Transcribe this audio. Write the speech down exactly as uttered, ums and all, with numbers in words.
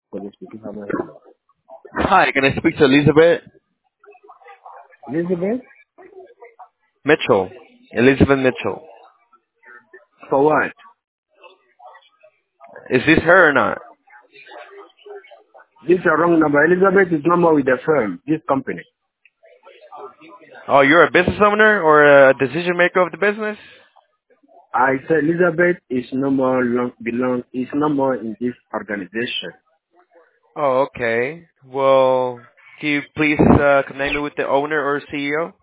Police speaking. How may I help you? Hi, can I speak to Elizabeth Elizabeth? Mitchell? Elizabeth Mitchell. For what? Is this her or not? This is a wrong number. Elizabeth is no more with the firm, this company. Oh, you're a business owner or a decision maker of the business? I said Elizabeth is no more long, belong, is no more in this organization. Oh, okay. Well, can you please uh, connect me with the owner or C E O?